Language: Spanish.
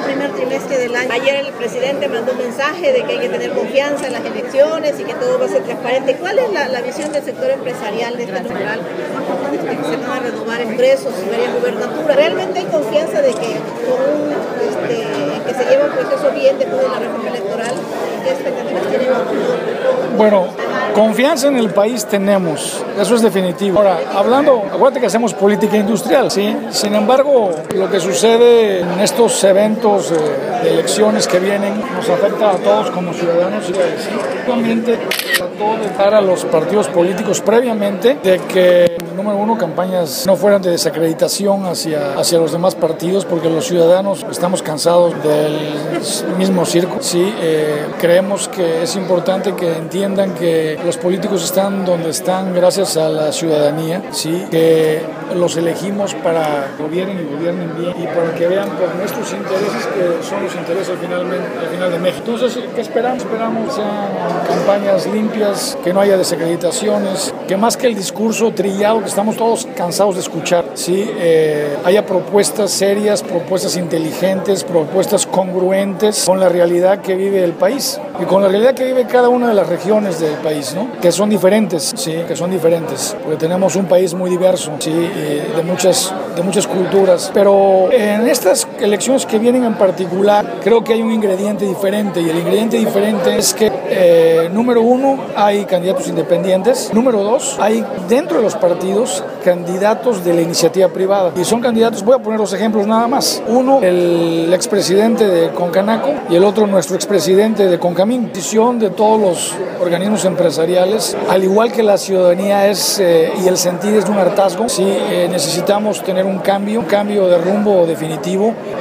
primer trimestre del año. Ayer el presidente mandó un mensaje de que hay que tener confianza en las elecciones y que todo va a ser transparente. ¿Cuál es la visión del sector empresarial de este rural? Que se van a renovar ingresos y varias gubernaturas. ¿Realmente hay confianza de que que se lleve un proceso bien después de la reforma electoral? ¿Qué expectativas tienen? Bueno, confianza en el país tenemos, eso es definitivo. Ahora, acuérdate que hacemos política industrial, ¿sí? Sin embargo, lo que sucede en estos eventos de elecciones que vienen nos afecta a todos como ciudadanos y obviamente trató de dar a los partidos políticos previamente de que, número uno, campañas no fueran de desacreditación hacia los demás partidos, porque los ciudadanos estamos cansados del mismo circo. Sí, creemos que es importante que entiendan que los políticos están donde están gracias a la ciudadanía, sí, que los elegimos para que gobiernen y gobiernen bien y para que vean por nuestros intereses, que son los intereses al final de México. Entonces, ¿qué esperamos? Esperamos que sean campañas limpias, que no haya desacreditaciones, que más que el discurso trillado que estamos todos cansados de escuchar, ¿sí? Haya propuestas serias, propuestas inteligentes, propuestas congruentes con la realidad que vive el país y con la realidad que vive cada una de las regiones del país, ¿no? Que son diferentes, sí, que son diferentes, porque tenemos un país muy diverso, sí, de muchas culturas, pero en estas elecciones que vienen en particular creo que hay un ingrediente diferente, y el ingrediente diferente es que número uno, hay candidatos independientes. Número dos, hay dentro de los partidos candidatos de la iniciativa privada. Y son candidatos, voy a poner los ejemplos nada más. Uno, el expresidente de Concanaco, y el otro, nuestro expresidente de Concamín. La decisión de todos los organismos empresariales, al igual que la ciudadanía y el sentir es de un hartazgo. Sí, necesitamos tener un cambio de rumbo definitivo.